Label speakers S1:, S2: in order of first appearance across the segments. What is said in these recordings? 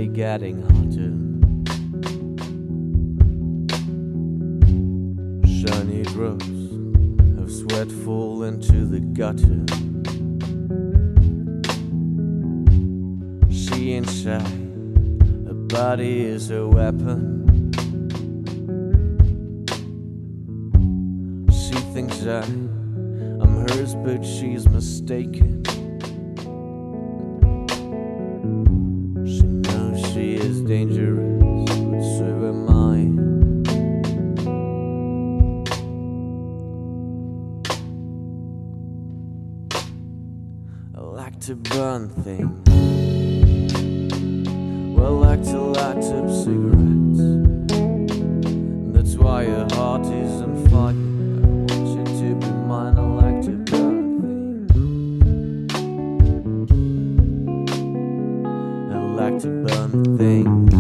S1: only getting hotter. Shiny drops of sweat fall into the gutter. She ain't shy, her body is a weapon. She thinks I'm hers, but she's mistaken. She knows she is dangerous, but so am I. I like to burn things. Well, I like to light up cigarettes. That's why her heart is on fire. I want you to be mine. I like to burn things. I like to burn things.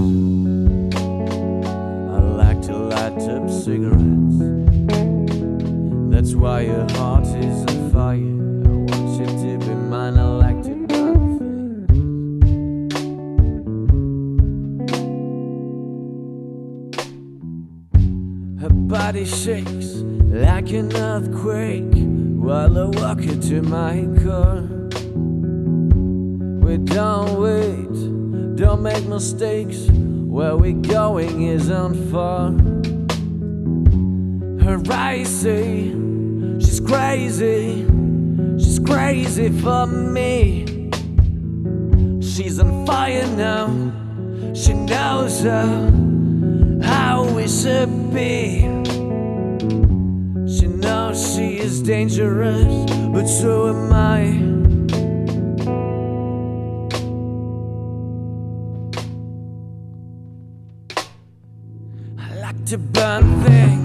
S1: I like to light up cigarettes. That's why her heart is on fire. I want you to be mine. I like to burn things. Her body shakes like an earthquake while I walk her to my car. We don't wait, don't make mistakes. Where we're going isn't far. Her eyes say she's crazy for me. She's on fire now, she knows how we should be. She knows she is dangerous, but so am I. I like to burn things.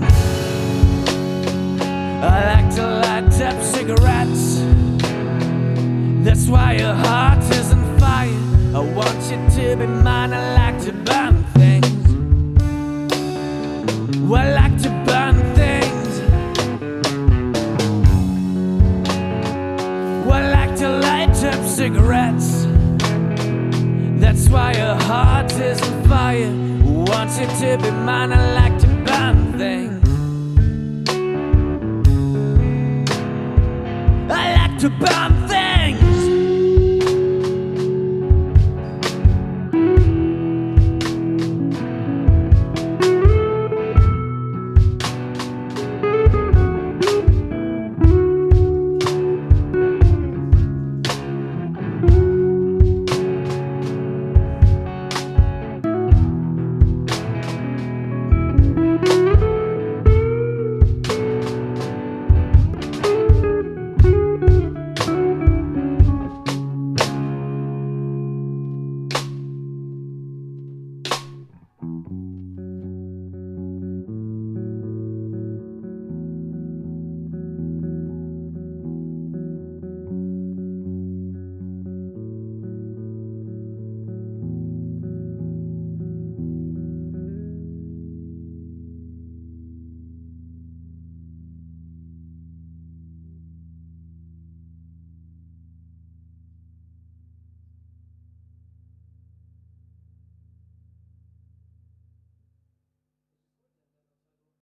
S1: I like to light up cigarettes. That's why your heart is on fire. I want you to be mine. I like to burn things. Well, I like to burn things. Well, I like to light up cigarettes. That's why your heart is on fire. I want you to be mine. I like to burn things. I like to burn